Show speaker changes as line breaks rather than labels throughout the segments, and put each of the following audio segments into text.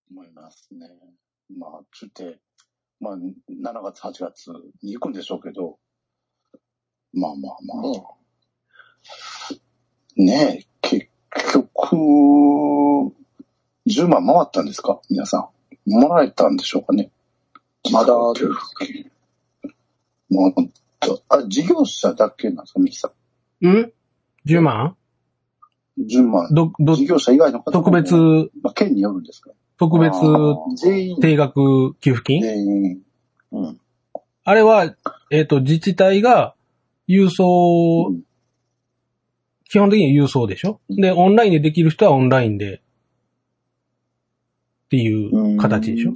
思いますね。まあ、つって、まあ、7月、8月に行くんでしょうけど、まあ。ねえ、結局、10万回ったんですか皆さん。もらえたんでしょうかねまだ、もう、事業者だけなんですかミキさん。
10万
?10 万。事業者以外の方も
特別、
まあ、県によるんですか
特別、定額給付金
全員。うん。
あれは、自治体が郵送、基本的には郵送でしょで、オンラインでできる人はオンラインで、っていう形でしょ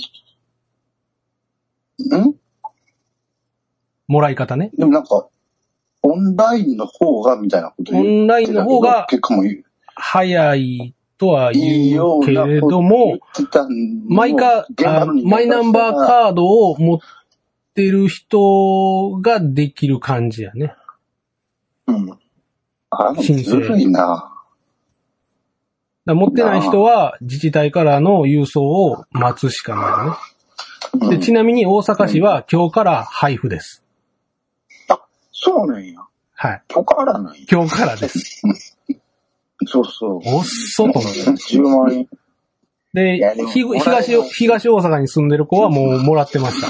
もらい方ね。
でもなんか、オンラインの方が、みたいなこと言ってたけど。
オンラインの方が、早いとは言うけれども、マイナンバーカードを持ってる人ができる感じやね。
うん。申請。ずるいな。
持ってない人は自治体からの郵送を待つしかないよね。で、ちなみに大阪市は今日から配布です。
そうなんや。
はい。
今日からなんや。
今日からです。
そうそう。
おっそと思って。
10万円。
で、東大阪に住んでる子はもうもらってました。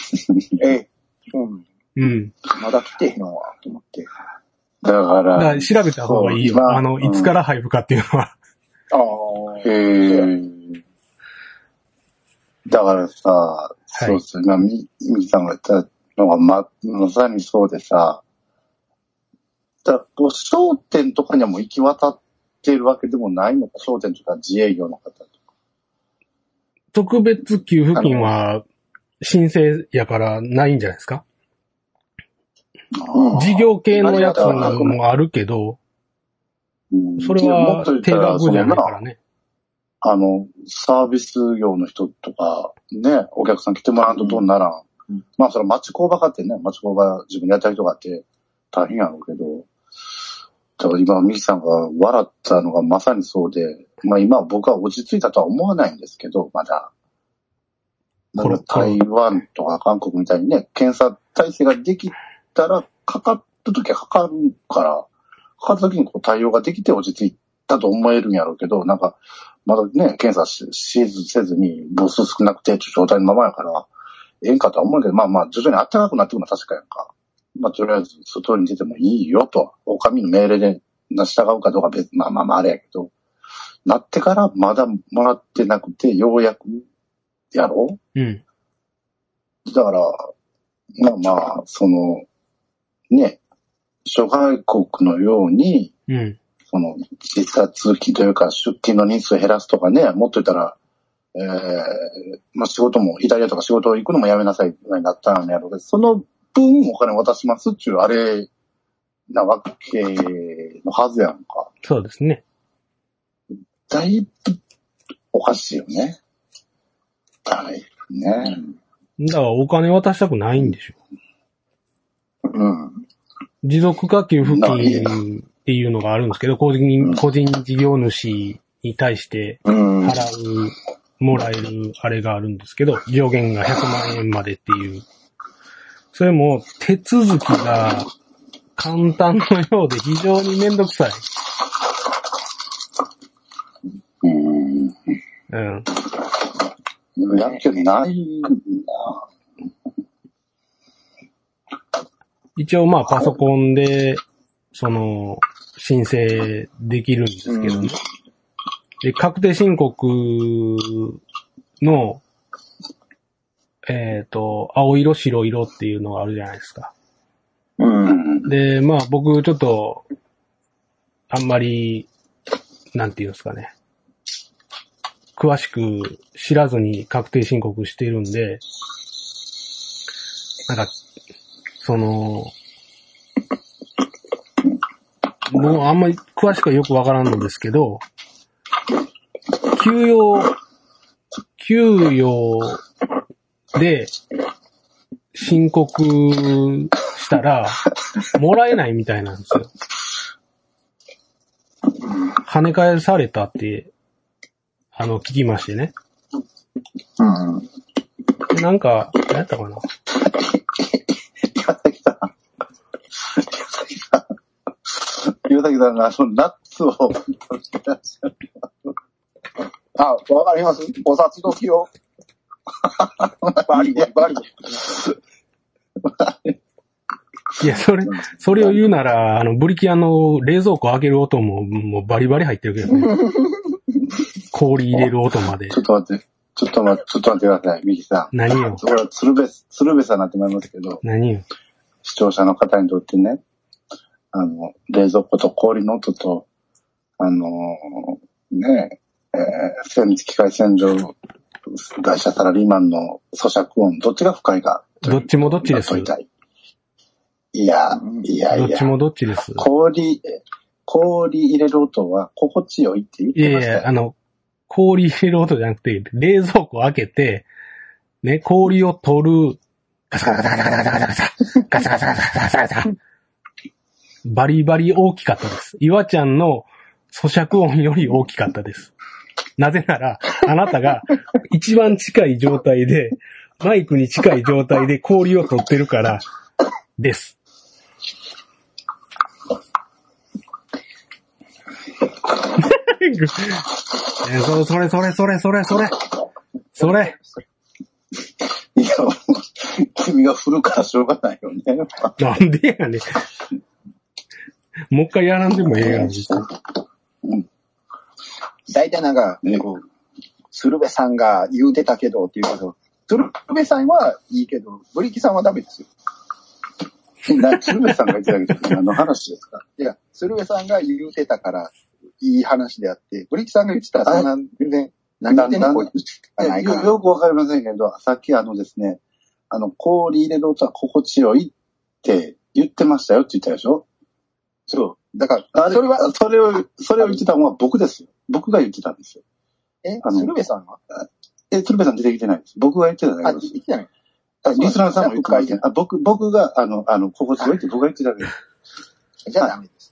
そう
うん。
まだ来てへんわ、と思って。だから
調べた方がいいよ。いつから配布かっていうのは。
だからさ、そうっすね。ミキさんが言ったのがまさにそうでさ、商店とかにはもう行き渡ってるわけでもないのか、商店とか自営業の方とか。
特別給付金は申請やからないんじゃないですか？事業系のやつもあるけど、それは定額じゃないからね。
サービス業の人とか、ね、お客さん来てもらうとどうならん。まあ、それ町工場かってね、町工場自分でやったりとかって大変やろうけど、だから今、ミキさんが笑ったのがまさにそうで、まあ今僕は落ち着いたとは思わないんですけど、まだ。台湾とか韓国みたいにね、検査体制ができたら、かかった時はかかるから、かかった時に対応ができて落ち着いたと思えるんやろうけど、なんか、まだね、検査せずに母数少なくてという状態のままやから、ええんかとは思うけど、まあ徐々に暖かくなってくるのは確かやんか。まあとりあえず外に出てもいいよと、お上の命令で従うかどうか別、まああれやけど、なってからまだもらってなくて、ようやくやろう。だから、ね、諸外国のように、時差通勤というか出勤の人数を減らすとかね、もっと言ったら、まあ仕事も、イタリアとか仕事行くのもやめなさいぐらいになったんやろうけど、その分お金渡しますっていうあれなわけのはずやんか。
そうですね。
だいぶおかしいよね。だいぶね。
だからお金渡したくないんでしょ。持続化給付金っていうのがあるんですけど、個人事業主に対してもらえるあれがあるんですけど、上限が100万円までっていう。それも手続きが簡単のようで非常にめんどくさい。
やる気ないな。
一応まあパソコンで、申請できるんですけどね。で、確定申告の、青色、白色っていうのがあるじゃないですか。で、まあ僕ちょっと、あんまり、なんていうんですかね。詳しく知らずに確定申告しているんで、なんか、もうあんまり詳しくはよくわからんのですけど、給与で申告したら、もらえないみたいなんですよ。跳ね返されたって、聞きましてね。 なんか、何やったかな。
岩崎さんがナッツを
あ、わかります？お札時を。バリ。
いや、それを言うなら、ブリキアの冷蔵庫開ける音もうバリバリ入ってるけどね。氷入れる音まで。
ちょっと待ってください、ミキさん。
何よ。
それは鶴瓶さんになってまいりますけど。
何よ。
視聴者の方にとってね、冷蔵庫と氷の音と、機械洗浄会社サラリーマンの咀嚼音、どっちが深いか。
どっちもどっちです。
いや。
どっちもどっちです。
氷入れる音は心地よいって言ってましたよ。
いや、氷入れる音じゃなくて、冷蔵庫開けて、ね、氷を取る、ガサガサガサガサガサガサガサガサガサガサガサバリバリ大きかったです。岩ちゃんの咀嚼音より大きかったです。なぜなら、あなたが一番近い状態で、マイクに近い状態で氷を取ってるから、です。それ。
いや、君が振るからしょうがないよね。
なんでやねん。もう一回やらんでもええやん。
大体なんか、鶴瓶さんが言うてたけどって言うけど、鶴瓶さんはいいけど、ブリキさんはダメですよ。
鶴瓶さんが言ってたけど、何の話ですか？
いや、鶴瓶さんが言うてたから、いい話であって、ブリキさんが言ってたら、そんな、全然、何言ってんのこいつないから。
よくわかりませんけど、さっきですね、氷入れる音は心地よいって言ってましたよって言ったでしょ？そう。だから、それを言ってたのは僕ですよ。僕が言ってたんですよ。
鶴瓶さんは？
鶴瓶さん出てきてないです。僕が言ってただけです。
言ってない。
リスナーさんも言ってました。僕が、心地よいって僕が言ってただけです。
じゃあダメでした。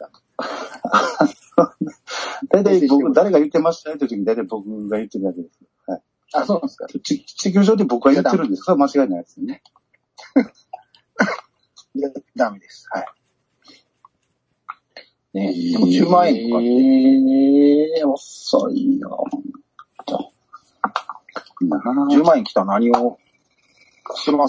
大体誰が言ってましたよって時に大体僕が言ってるだけです。はい。
あ、そうなんですか。
地球上で僕が言ってるんです。それは間違いないですよね。
いや、ダメです。はい。ねえ、10万円とか。
遅いよ。
10万円来たら何をします？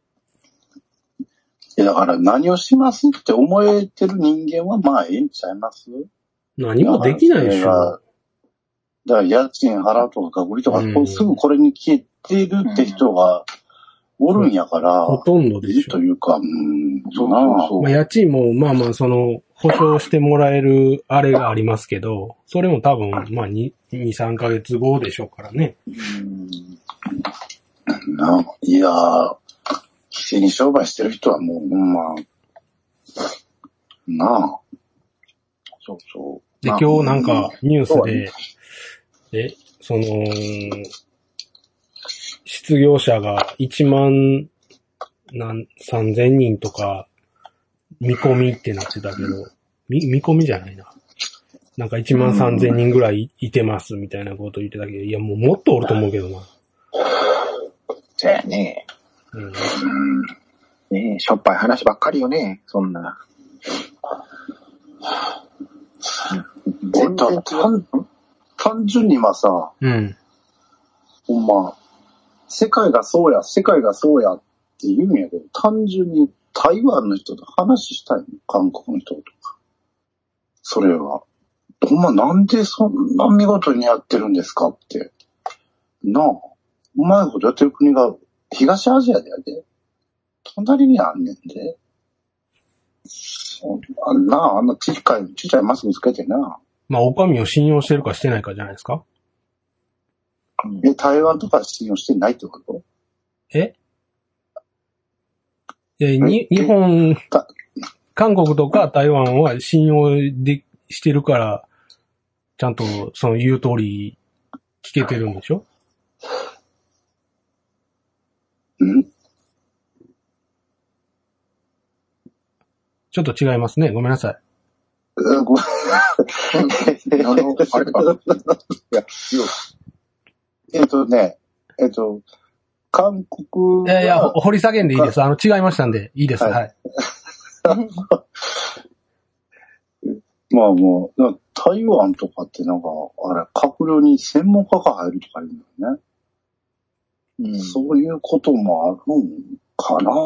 だから何をしますって思えてる人間はまあええんちゃいます？
何もできないでしょ。
だから家賃払うとか学費とか、すぐこれに消えてるって人がおるんやから、
ほとんどでしょ。
というか、
そう。まあ、家賃も保証してもらえるあれがありますけど、それも多分、まあ2、3ヶ月後でしょうからね。
いやー、必死に商売してる人はもう、そうそう。
で、今日なんかニュースで、失業者が1万3000人とか見込みってなってたけど、見込みじゃないな。なんか1万3000人ぐらいいてますみたいなこと言ってたけど、いやもっとおると思うけどな。
そうやね。ねえ、しょっぱい話ばっかりよね、そんな。
単純にさ、ほんま、世界がそうやって言うんやけど、単純に台湾の人と話したいの、韓国の人とか。それは。ほんまなんでそんな見事にやってるんですかって。なあ、うまいことやってる国が東アジアでやで。隣にあんねんで。あんなちっちゃいマスクつけてな。
まあ、お上を信用してるかしてないかじゃないですか？
台湾とか信用してないってこと？
日本、韓国とか台湾は信用してるから、ちゃんとその言う通り聞けてるんでしょ？ちょっと違いますね。ごめんなさい。
ごめん。あれか。いや、 韓国
いやいや、掘り下げんでいいです。違いましたんで、いいです。はい。
まあもう、台湾とかってなんか、あれ、閣僚に専門家が入るとか言うんだよね。そういうこともあるんかな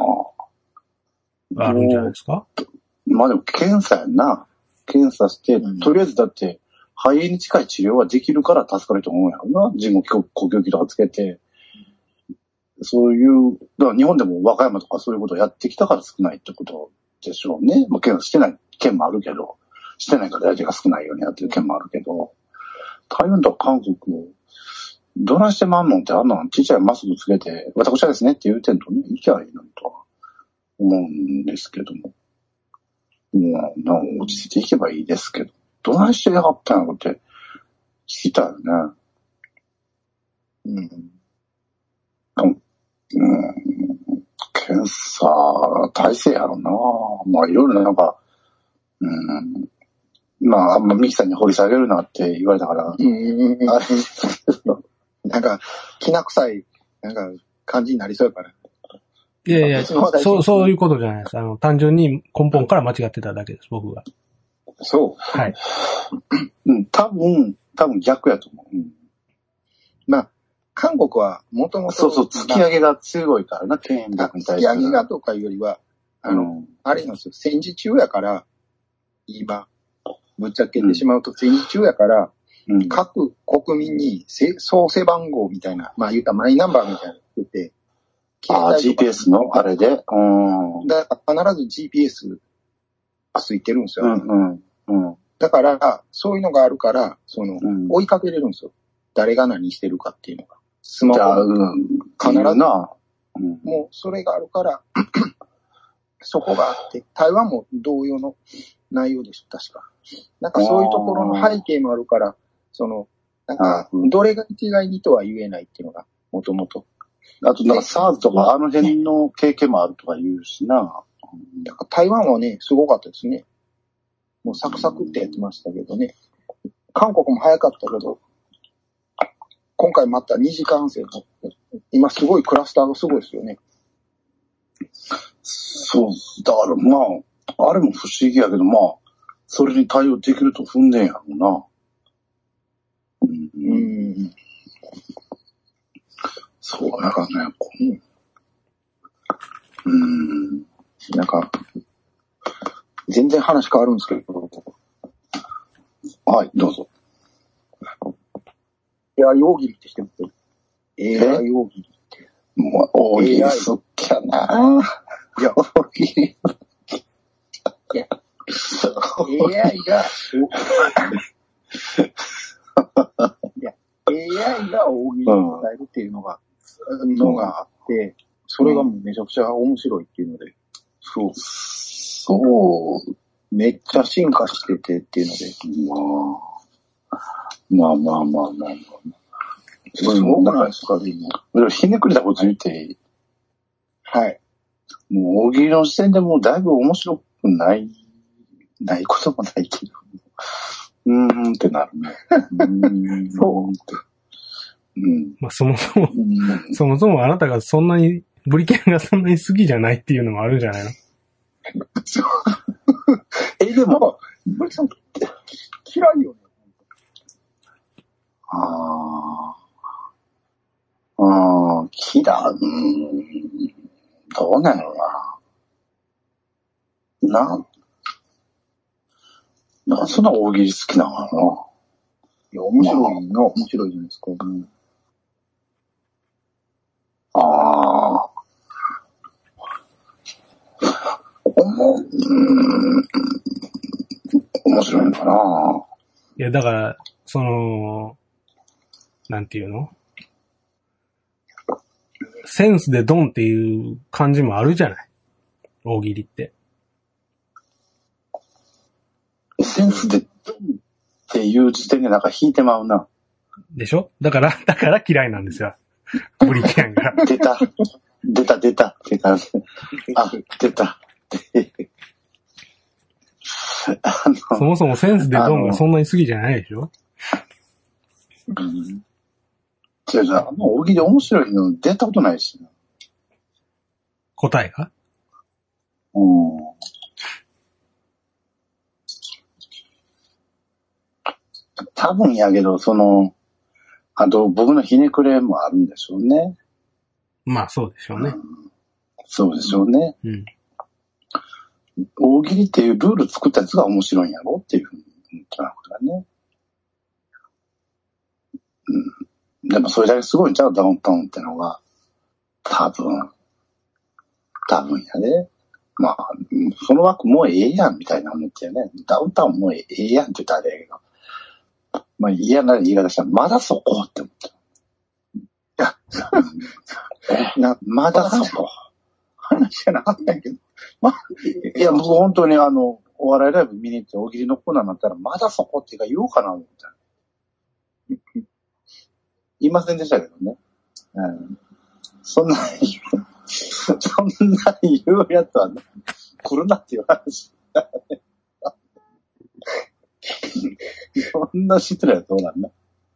あるんじゃないですか？
まあでも検査やんな。検査して、とりあえずだって、肺炎に近い治療はできるから助かると思うんやろな。人工呼吸器とかつけて。そういう、だから日本でも和歌山とかそういうことをやってきたから少ないってことでしょうね。まあ検査してない県もあるけど、してないから大体が少ないようにやってる県もあるけど、台湾とか韓国を、どないしてまんのってあんなのちっちゃいマスクつけて、私はですねって言うてんとね、いきゃいいのにとは思うんですけども。もう、落ち着いていけばいいですけど、どないしてやがったんやろって聞きたいよね。検査体制やろな。まあいろいろなんか、まああんまミキさんに掘り下げるなって言われたから、
なんか、きな臭い、なんか、感じになりそうやから。
いやいや、そういうことじゃないです。単純に根本から間違ってただけです、僕が。
そう。
はい。
多分逆やと思う。
まあ、韓国はもともと。
そう、突き上げが強いからな、権力に対して。
突き上げがとかよりは、あれなんですよ、戦時中やから、今、ぶっちゃけてしまうと戦時中やから、各国民に創生番号みたいな、まあ言ったマイナンバーみたいなの出て、
GPS のあれで、
だから必ず GPS ついてるんですよ。だから、そういうのがあるから、追いかけれるんですよ。誰が何してるかっていうのが。スマホ必ずな。もうそれがあるから、そこがあって、台湾も同様の内容でしょ、確か。なんかそういうところの背景もあるから、なんか、どれが一概にとは言えないっていうのが、もともと。
あと、なんか SARS とかあの辺の経験もあるとか言うしな。
なんか台湾はね、すごかったですね。もうサクサクってやってましたけどね。韓国も早かったけど、今回また2次感染の、今すごいクラスターがすごいですよね。
そう、だからまあ、あれも不思議やけど、まあ、それに対応できると踏んでんやろうな。そう、なんかね、
なんか、全然話変わるんですけど。
はい、どうぞ。
エア大喜利ってしてますよ。エア大喜利って。
もう、大喜利好きやな。
いや、大喜利。いや、AI が、いや、AI が大喜利を伝えるっていうのがあって、それがもうめちゃくちゃ面白いっていうので、そう、めっちゃ進化しててっていうので、
まあ。
すごくないですか、で
も。ひねくれたこと言っていい？
はい。
もう大喜利の時点でもうだいぶ面白くないこともないけど。ってなるね。
そう。
まあ、そもそもあなたがそんなに、ブリキャンがそんなに好きじゃないっていうのもあるんじゃないの？
でも、ブリキャン嫌いよね。
嫌い。どうなのな。なんかそんな大喜利好きなのかな。
いや、面白いじゃないですか。
面白いのかな。
いや、だから、なんていうの？センスでドンっていう感じもあるじゃない。大喜利って。
センスでドンっていう時点でなんか引いてまうな。
でしょ？だから嫌いなんですよ。ブリキャンが。
出たって感じ。出た。
そもそもセンスでドンがそんなに好きじゃないでしょ？
じゃあ、大喜利面白いの出たことないしな。
答えが？
多分やけど、あと僕のひねくれもあるんでしょうね。
まあそうでしょうね。
そうでしょうね。
うん。
大喜利っていうルール作ったやつが面白いんやろっていうふうに思ってたからね。うん。でもそれだけすごいんちゃうダウンタウンってのが。多分やで。まあ、その枠もうええやんみたいな思ってね。ダウンタウンもうええやんって言ったらあれやけど。まあ嫌な言い方したら、まだそこって思った。いや、まだそこ。
話じゃなかったんやけど。
いや、僕本当にお笑いライブ見に行って大喜利のコーナーになったら、まだそこって言おうかな思った。言いませんでしたけどね。そんな言うやつは、ね、来るなっていう話。そんな失礼はどうなんだ。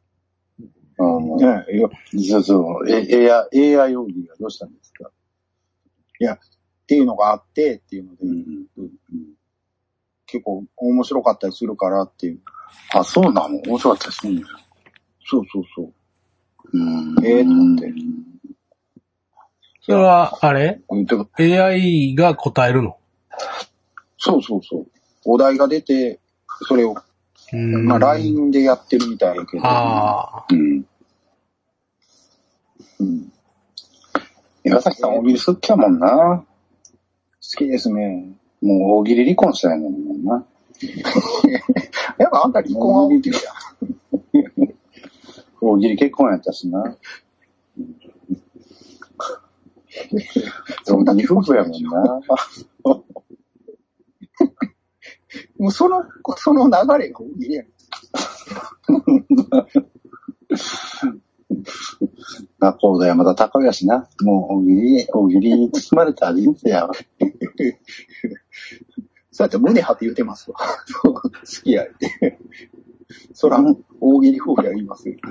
そう。AI 大喜利がどうしたんですか？
いや、っていうのがあってっていうので、結構面白かったりするからっていう。
あ、そうなの？面白かったりするんだよ。
そう。
と思
って。
それは、あれ？ AI が答えるの？
そう。お題が出て、それを、まあ LINE でやってるみたいやけど。
岩崎さん大喜利好きやもんな。
好きですね。
もう大喜利離婚したやもんな。
やっぱあんた離婚は大喜利や。
大喜利結婚やったしな。そんなに夫婦やもんな。
もうその流れが大喜利やん。
学校で山田孝也しな。もう大喜利に包まれた人生やわ。
そうやって胸張って言うてますわ。好きやって。そら、大喜利夫婦や言いますよ。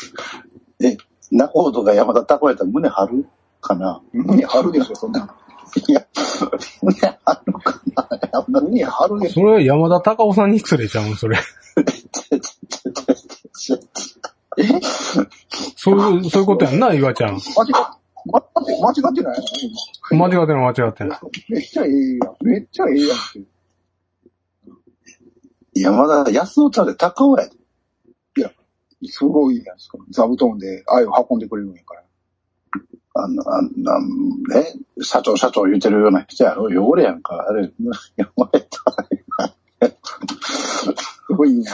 仲人が山田孝也やったら胸張るかな？
胸張るでしょ、そんな。
いや、胸張るかな？
胸張るでしょ。
それ山田孝夫さんに失礼ちゃうそれ。そういうことやんな、岩ちゃん。
間違ってない
間違ってない。
めっちゃええやんって。
山田康夫ちゃうで孝夫やで。
いや、すごいやんですか。座布団で愛を運んでくれるんやから。社長言うてるような人やろ。汚れやんか。あれ、汚れた。 すごいな。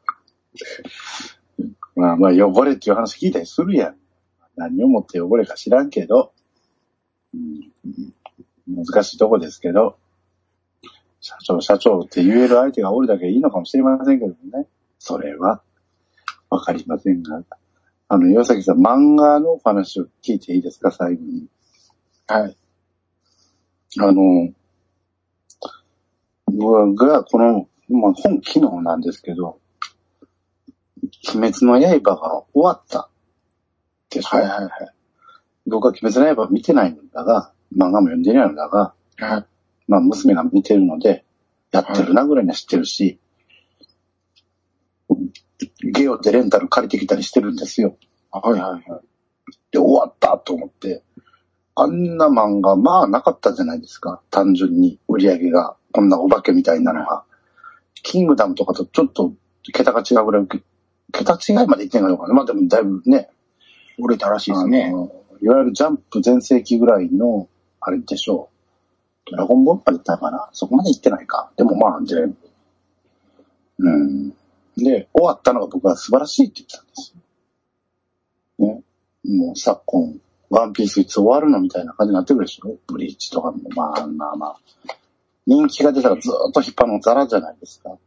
まあ汚れっていう話聞いたりするやん。何をもって汚れか知らんけど、難しいとこですけど、社長って言える相手がおるだけいいのかもしれませんけどね。それは、わかりませんが。岩崎さん、漫画のお話を聞いていいですか、最後に。
はい。
僕がこの、本昨日なんですけど、鬼滅の刃が終わったでしょ。
はい。
僕は鬼滅の刃見てないんだが、漫画も読んでないんだが、まあ娘が見てるので、やってるなぐらいには知ってるし、ゲオでレンタル借りてきたりしてるんですよ。で、終わったと思って、あんな漫画、まあなかったじゃないですか。単純に売り上げが、こんなお化けみたいなのが。キングダムとかとちょっと桁が違うぐらい、桁違いまでいってないのかな。まあでもだいぶね、
売れたらしいですね。
いわゆるジャンプ全盛期ぐらいの、あれでしょう。ドラゴンボールまで行ったかな。そこまで行ってないか。でもまあ、全部。で、終わったのが僕は素晴らしいって言ってたんですよ。ね。もう昨今、ワンピースいつ終わるのみたいな感じになってくるでしょ。ブリーチとかも、まあ。人気が出たらずっと引っ張るのザラじゃないですか。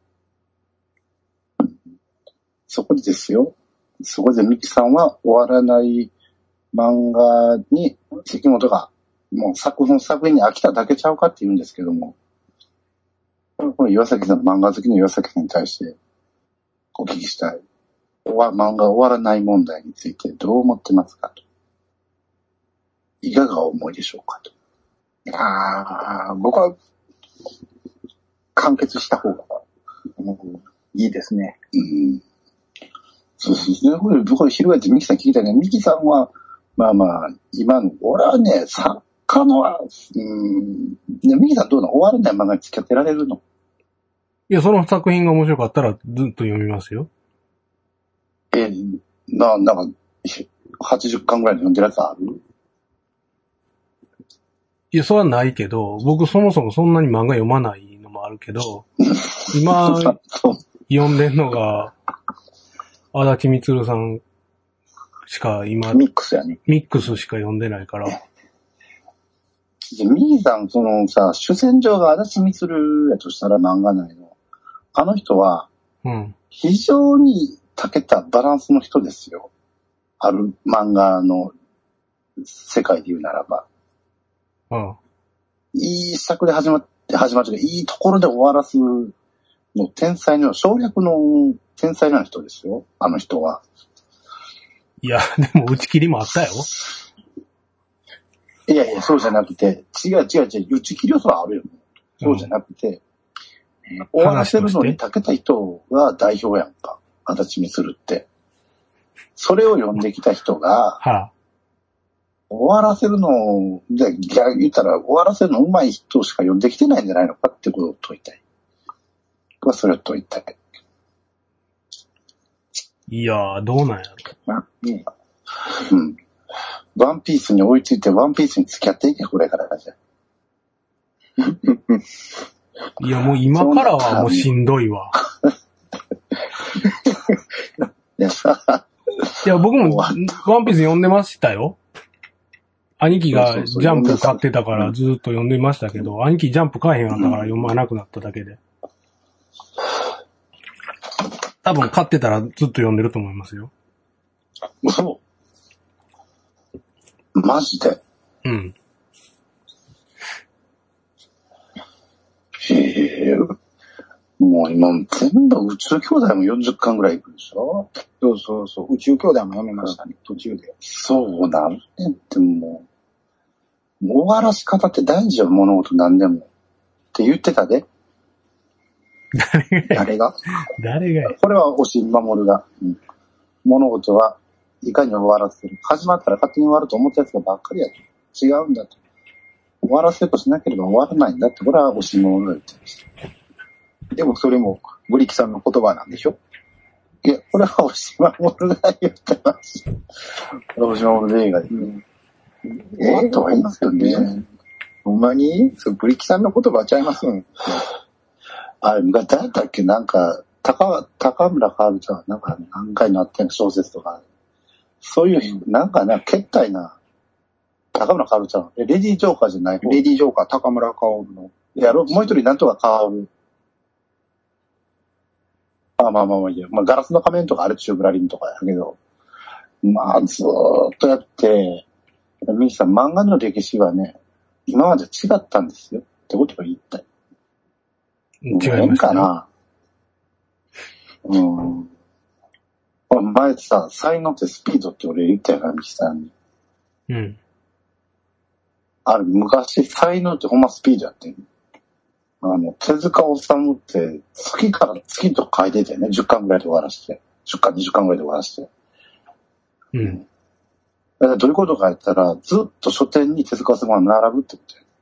そこでですよ。そこでミキさんは終わらない漫画に関本がもう作品に飽きただけちゃうかって言うんですけども、これ岩崎さん、漫画好きの岩崎さんに対してお聞きしたい。 漫画終わらない問題についてどう思ってますかと。いかがお思いでしょうかと。
僕は、完結した方が、いいですね。
そうですね。これ、翻ってミキさん聞いたけど、ミキさんは、今の、俺はね、作家のは、ミキさんどうなの？終わらない漫画に付き合ってられるの？
いや、その作品が面白かったらずっと読みますよ。
なんか、80巻ぐらいで読んでるやつある？
いや、それはないけど、僕そもそもそんなに漫画読まないのもあるけど、今、読んでんのが、足立みつるさんしか今、
ミックスやね。
ミックスしか読んでないから。
ミキさん、主戦場が足立みつるやとしたら漫画ないの。あの人は、非常に長けたバランスの人ですよ。ある漫画の世界で言うならば。いい作で始まって、いいところで終わらすの天才の、省略の天才な人ですよ。あの人は。
いや、でも打ち切りもあったよ。
いや、そうじゃなくて、違う、打ち切りはあるよ。そうじゃなくて、終わらせるのに長けた人が代表やんか。足立みつるって。それを読んできた人が、終わらせるの、言ったら終わらせるの上手い人しか読んできてないんじゃないのかってことを問いたい。それを問いたい。
いやー、どうなんやろ。
ワンピースに追いついて、ワンピースに付き合っていけ、これからじゃ。
いや、もう今からはもうしんどいわ。いや、僕もワンピース読んでましたよ。兄貴がジャンプ買ってたからずっと読んでましたけど、兄貴ジャンプ買えへんかったから読まなくなっただけで。多分買ってたらずっと読んでると思いますよ。
そう。マジで。もう今全部宇宙兄弟も40巻ぐらいいくでしょ？
そう。宇宙兄弟も読めましたね、途中で。
そうなんねってもう終わらし方って大事よ、物事何でも。って言ってたで。
誰が
これは押井守が、物事はいかに終わらせる。始まったら勝手に終わると思ったやつがばっかりやと。違うんだと。終わらせるとしなければ終わらないんだって、これは押井守が言ってました。
でもそれもブリキさんの言葉なんでしょ？
いや、これは押井守が言ってました。押井守の映画で。終わった方がいいですよね。
ほんまに？ブリキさんの言葉ちゃいますん。
あれ、誰だっけ？なんか、高村かおるちゃんなんか何回なってんの小説とか。そういう、なんかね、決体な、高村かおるちゃん。レディージョーカーじゃない方。
レディージョーカー、高村かおるの。
いや、もう一人なんとかかおる。いいや。ガラスの仮面とかあれチューブラリンとかやけど。ずーっとやって、ミキさん、漫画の歴史はね、今まで違ったんですよ。ってことが言いたい。
違いますかな。
前さ、才能ってスピードって俺言ったよな、ミキさんに。あれ、昔、才能ってほんまスピードやってん。手塚治虫って月から月と書いててね、10巻ぐらいで終わらして。10巻、20巻ぐらいで終わらして。だからどういうことか言ったら、ずっと書店に手塚治虫が並ぶってことや。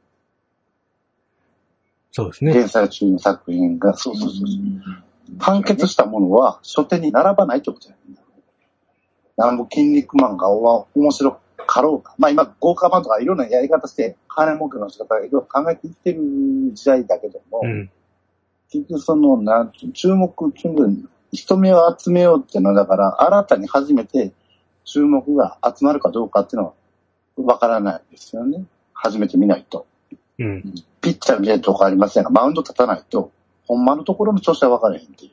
そうですね。
連載中の作品が、そう。完結したものは書店に並ばないってことや。なんぼ筋肉マンが面白かろうか。今、豪華版とかいろんなやり方して、金儲けの仕方がいろいろ考えていってる時代だけども、結局注目、人目を集めようっていうのは、だから、新たに初めて注目が集まるかどうかっていうのは、わからないですよね。初めて見ないと。ピッチャー見ないとこありませんが、マウンド立たないと、ほんまのところの調子は分からへんっていう。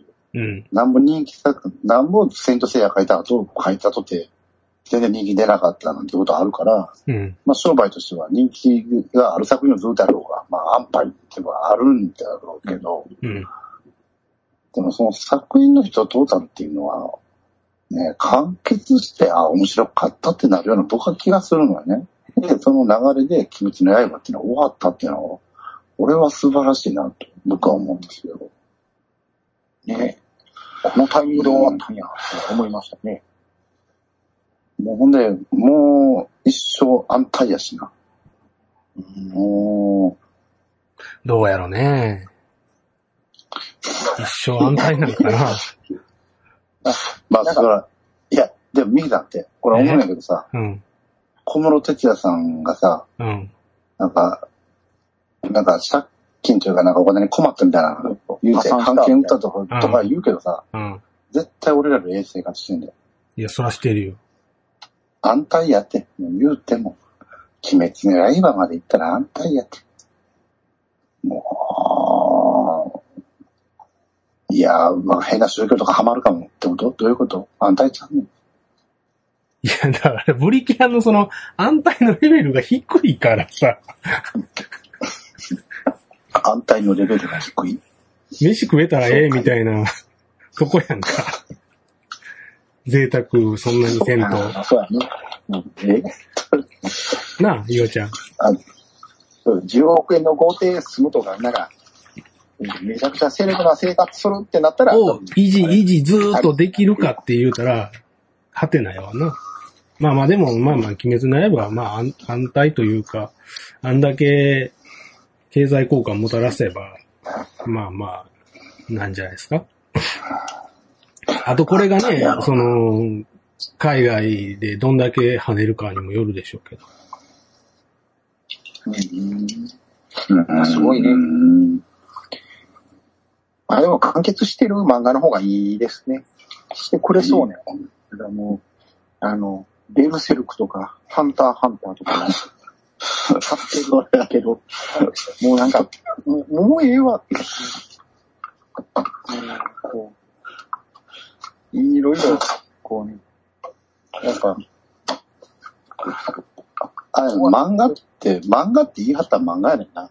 なんぼ人気作、なんぼセイントセイヤ書いたとて、全然人気出なかったなんてことあるから、商売としては人気がある作品をずっとやろうが、安牌っていうのはあるんだろうけど、でもその作品の人トータルっていうのは、 ね、完結して、面白かったってなるような僕は気がするのよね。で、その流れで鬼滅の刃っていうのは終わったっていうのは、俺は素晴らしいなと僕は思うんですよ。
ね、このタイミングで終わったんやって思いましたね。
もうほんで、もう一生安泰やしな。
どうやろね。一生安泰なのかな。
まあ、それは、いや、でも右だって、これ思うんだけどさ、小室哲哉さんがさ、なんか借金というかなんかお金に困ったみたいな言うて、関係打ったとか言うけどさ、絶対俺らのええ生活してんだよ。
いや、そらしてるよ。
安泰やって、言うても、鬼滅の刃まで行ったら安泰やって。もう、いや、まあ、変な宗教とかハマるかもってことどういうこと安泰ちゃんねん。
いや、だから、ブリキャンのその、安泰のレベルが低いからさ。
安泰のレベルが低い？
飯食えたらええみたいな、とこやんか。贅沢、そんなにせんと。
そうやね。
なあ、ゆうちゃん。
10億円の豪邸住むとか、なんか、めちゃくちゃセレブな生活するってなったら。
を維持ずーっとできるかって言うたら、はてないわな。まあまあでも、まあまあ、鬼滅の刃は、まあ安泰というか、あんだけ経済効果をもたらせば、まあまあ、なんじゃないですか。あとこれがね、その、海外でどんだけ跳ねるかにもよるでしょうけど。
すごいね。あ、でも完結してる漫画の方がいいですね。してくれそうね。だからもう、ベルセルクとか、ハンターハンターとか、買ってるけど、もうなんか、もうええわって。こう、いろいろ、こうね、やっぱ、
漫画って言い張ったら漫画やねんな。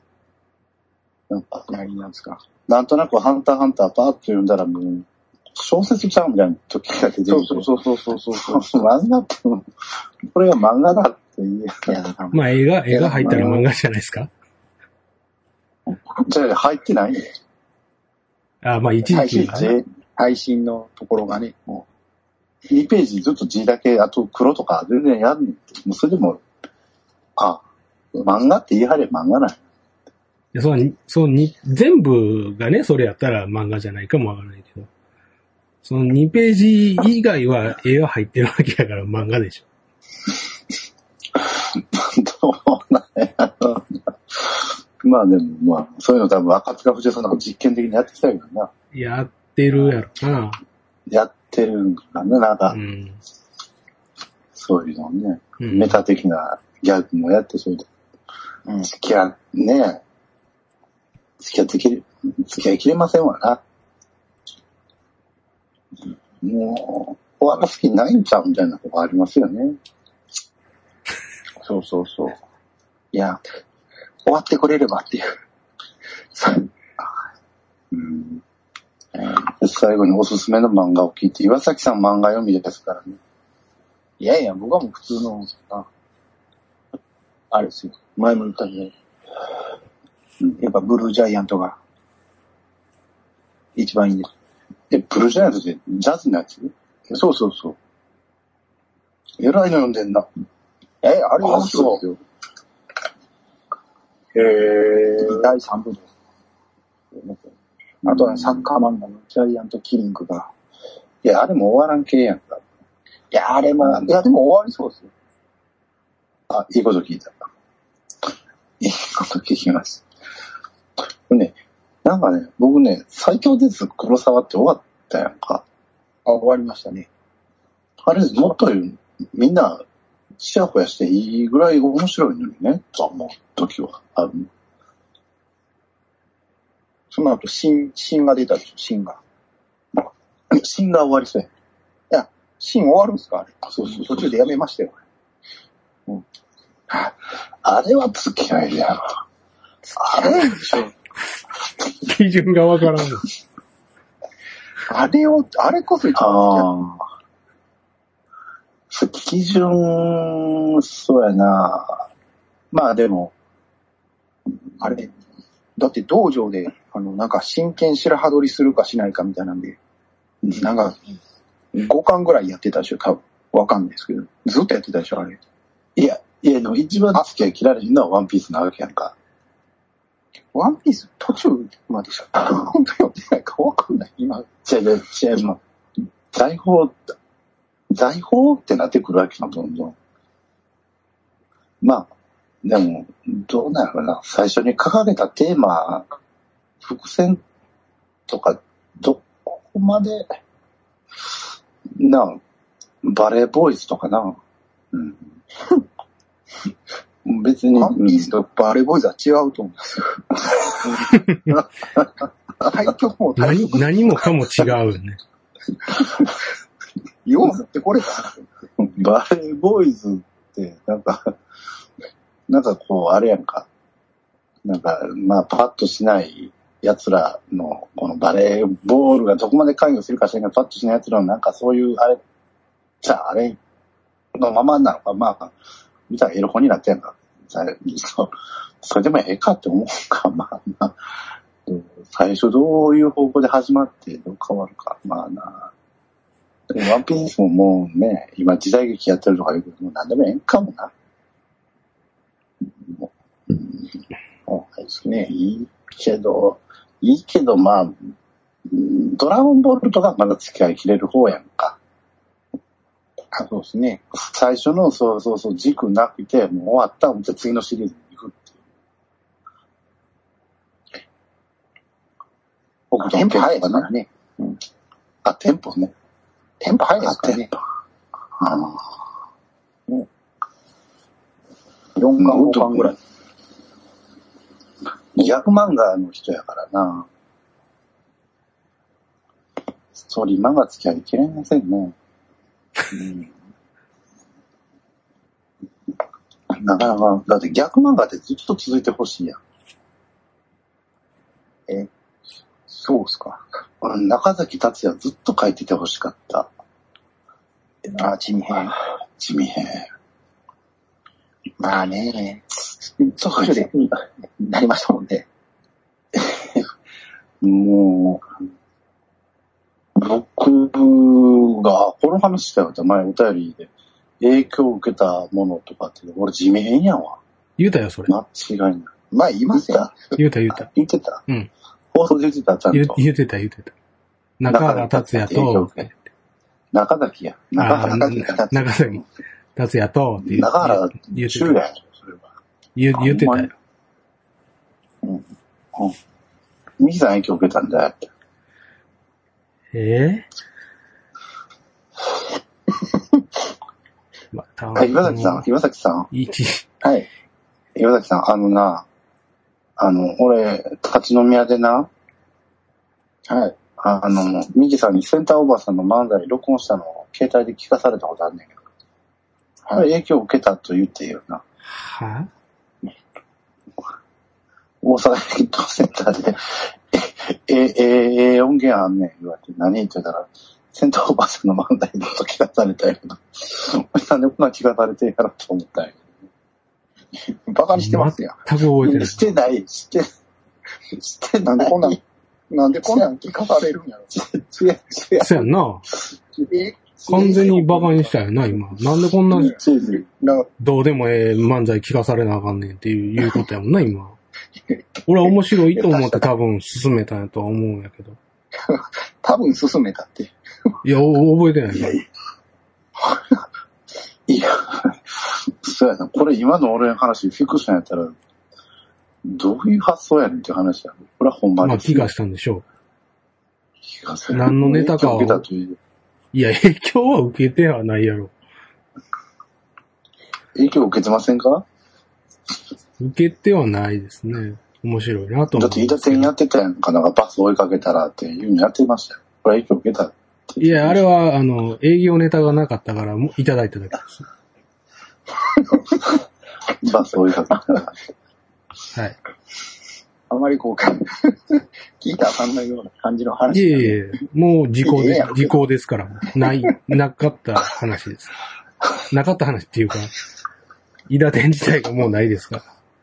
なんですか。
なんとなくハンターハンターパーッと読んだらもう、小説ちゃうみたいな時が出てくる。
そう。
漫画って、これが漫画だって言え。
まあ映画入ったら漫画じゃないですか。
じゃあ入ってないね。
あ、まあ一時期。
配信のところがね、も
う。2ページずっと字だけ、あと黒とか全然やんねん。もうそれでも、漫画って言い張れ漫画ない。
全部がね、それやったら漫画じゃないかもわからないけど。その2ページ以外は絵が入ってるわけだから漫画でしょ。
どうなんやろうな。まあでも、まあ、そういうの多分赤塚不二夫さんなんか実験的にやってきたけどな。
やってるやろな。
やってるんかな、なんか。そういうのね、メタ的なギャグもやってそうで。付き合いきれませんわな。もう、終わらす気ないんちゃうみたいなとこありますよね。
そう。いや、終わってくれればっていう。
最後におすすめの漫画を聞いて、岩崎さん漫画読みですからね。
いや、僕はもう普通の、あれですよ。前も言ったけど、やっぱブルージャイアントが、一番いいんです。
ブルージャイアントってジャズのやつ？
そう。
えらいの読んでんな。
あれ面白いですよ。第3部です。あとはサッカー漫画のジャイアントキリングが。
いや、あれも終わらん系やんか。
いや、でも終わりそうですよ。
いいこと聞いた。いいこと聞きます。なんかね、僕ね、最強です黒沢って終わったやんか。
終わりましたね。
あれ、もっとみんな、ちやほやしていいぐらい面白いのにね、と思う時はある。
その後、新が出たでしょ、新が
終わりそうや。
いや、新終わるんすかあれ。
そう。
途中でやめましたよ。
あれは付き合いやろ。あれでしょ。
基準がわからん。
あれこそ一番付き合い。
基準、そうやな。まあでも、
あれ、だって道場で、なんか真剣白羽取りするかしないかみたいなんで、なんか、5巻ぐらいやってたでしょ、多分。わかんないですけど。ずっとやってたでしょ、あれ。
いや、でも一番付き合い切られるのはワンピースなわけやんか。
ワンピース途中までしょ。本当に読んでないかわかんない、今。
違う、財宝ってなってくるわけよ、どんどん。まあ、でも、どうなるな。最初に掲げたテーマ、伏線とか、どこまで、バレーボーイズとかな。うん。別に。
ワンピースとバレーボーイズは違うと思うんですよ。対局も
何もかも違うよね。
よう持ってこれた
な。バレーボーイズって、なんかこう、あれやんか。まあ、パッとしない奴らの、このバレーボールがどこまで関与するかしらんけど、パッとしない奴らのなんかそういう、あれのままなのか、まあ、見たらエロ本になってんか。それでもええかって思うか、まあ、最初どういう方向で始まってどう変わるか、まあな。ワンピースももうね、今時代劇やってるとか言うけど、もう何でもええんかもな。そうですね。いいけど、まあ、ドラゴンボールとかまだ付き合い切れる方やんか。
そうですね。
最初の、そう、軸なくて、もう終わったら、じゃあ次のシリーズに行くっていう。
テンポ早いですからね。
うん。テンポね。
テンポ早いですからね。4巻、5巻ぐらい。
200漫画の人やからな。ストーリー漫画付き合いきれませんね。うん、なかなか、だって逆漫画ってずっと続いてほしいやん。
そうっすか。
中崎達也ずっと書いててほしかった。
地味編。まあね、途中でなりましたもんね。
もう、僕が、この話したよって前お便りで影響を受けたものとかって、俺地味変やんわ。
言うたよ、それ。
間違いない。
まあ言いますよ。
言うた。
言ってた。
うん。
放送で言ってた、ちゃんと。
言ってた。中原達也と、
中崎や。
中崎達也と、
中原中也や、それは。
言ってたよ。
ミキさん影響受けたんだよって。岩崎さん。はい。岩崎さん、俺、立ち飲み屋でな、
はい。
ミキさんにセンターおばさんの漫才録音したのを携帯で聞かされたことあるんだけど。はい。影響を受けたと言っていいよな。
はぁ？
大阪駅とセンターで、音源あんねん言われて、何って言ったら、センターおばさんの漫才のこと聞かされたんやけど、なんでこんな聞かされてんやろと思ったんやけど。バカにしてますやん。
全く覚えてない。
してない。
なんでこんなん聞かされるんやろ。
そうやんな。完全にバカにしたよな、今。なんでこんな、どうでもええ漫才聞かされなあかんねんっていうことやもんな、今。俺は面白いと思って多分進めたんやとは思うんやけど。
多分進めたって。
いや、覚えてない。
いや、そうやな。これ今の俺の話、フィクションやったら、どういう発想やねんっていう話や。これはほんまに。
まあ、気がしたんでしょう。
気がする。
何のネタかを。いや、影響は受けてはないやろ。
影響受けてませんか？
受けてはないですね。面白いなと思う。
だって、飯田店やってたやんか。なんかバス追いかけたらっていうのやってましたよ。これ影響受けたって。
いや、あれは、営業ネタがなかったから、いただいただけです。
バス追いかけたら。
はい。
あまりこう、聞いたらあかんないような感じの話。
いえ、もう時効ですから。なかった話です。 なかった話っていうか、伊田店自体がもうないですから。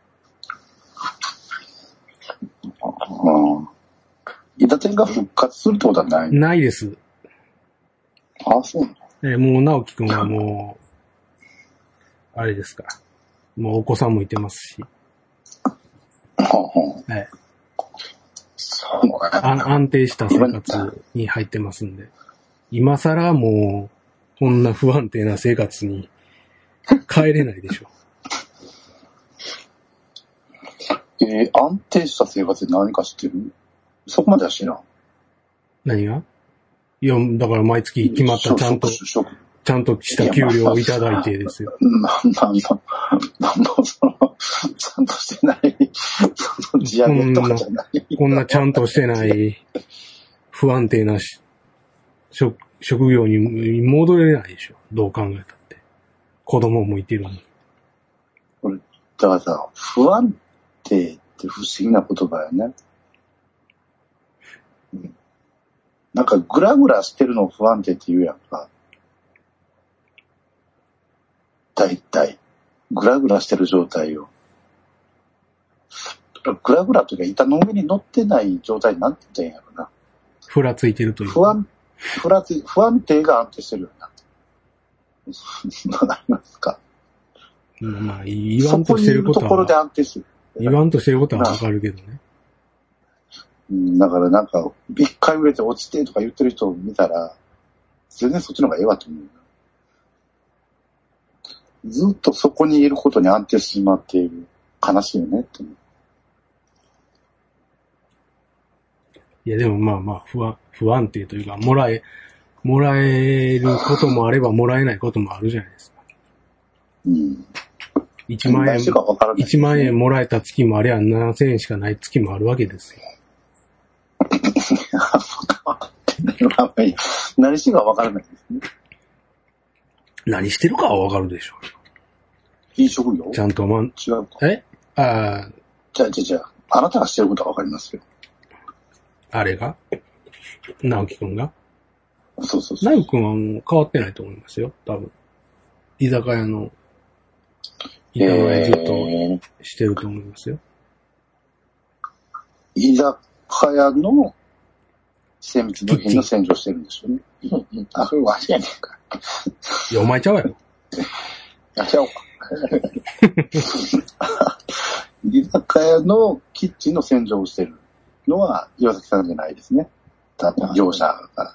伊田店が復活するってことはない？
ないです。
あ、そうなの？
もう直樹くんはもう、あれですから。もうお子さんもいてますし。はい。安定した生活に入ってますんで。今更もう、こんな不安定な生活に帰れないでしょ。
安定した生活で何か知ってる？そこまでは知らん。何
が？いや、だから毎月決まったちゃんとした給料をいただいてですよ。
なんもちゃんとしてない、地上げとかじゃない。
こんなちゃんとしてない、不安定な職業に戻れないでしょ。どう考えたって。子供もいてるのに。
これ、だからさ、不安定って不思議な言葉よね。なんかグラグラしてるのを不安定って言うやんか。大体。グラグラしてる状態を。グラグラというか板の上に乗ってない状態になってたんやろな。
ふらついてるという。
不安定が安定してるよな。そうなりますか。
まあ、言わんとしてることは。
そこにいるところで安定する。
言わんとしてることはわかるけどね。
だからなんか、一回売れて落ちてとか言ってる人を見たら、全然そっちの方がええわと思う。ずっとそこにいることに安定してしまっている。悲しいよねって思う。
いやでもまあまあ不安定というか、もらえることもあればもらえないこともあるじゃないですか。1万円もらえた月もあれば7000円しかない月もあるわけですよ。
何してるかわからないですね。
何してるかはわかるでしょう。
いい職業？
ちゃんと違
うか。じゃあ、あなたがしてることはわかりますよ。
あれが直樹くんが
そう。
直樹くんはもう変わってないと思いますよ、多分。居酒屋ずっとしてると思いますよ。
居酒屋の精密部品の洗浄してるんでしょうね。あ、それわしやねんか。
いや、お前ちゃうやろ。
やっちゃおうか。居酒屋のキッチンの洗浄をしてるのは岩崎さんじゃないですね。多分業者が。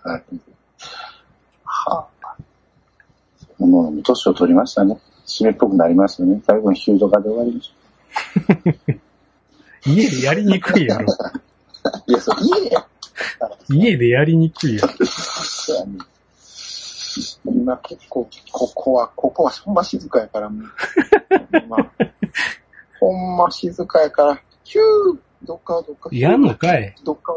はあ。もう年を取りましたね。締めっぽくなりましたね。最後にヒュード化で終わりました。
家でやりにくいやろ。
いや、
家でやりにくいやろ。
今結構、ここはほんま静かやから、もうほんま静かやから、ヒュー、どっか。
やんのかい。
どっか。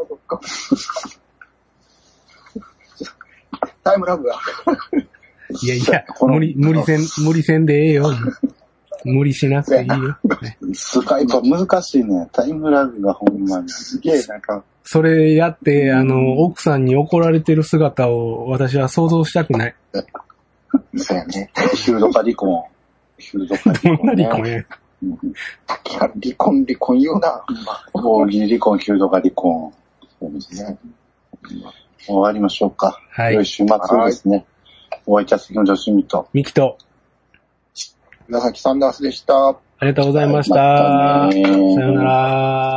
タイムラグが。
いや、無理せんでええよ。無理しなくていいよ。
スカイプは難しいね。タイムラグがほんまに。すげえなんか。
それやって、奥さんに怒られてる姿を私は想像したくない。
そうやね。ヒュード化離婚。
どんな離婚や。
離婚言うな。
大喜利離婚、ヒュード化離婚。そうですね。終わりましょうか。
はい。
良い週末ですね。お相手は杉本趣味と。
ミキと。
紫サンダースでした。
ありがとうございました。さよなら。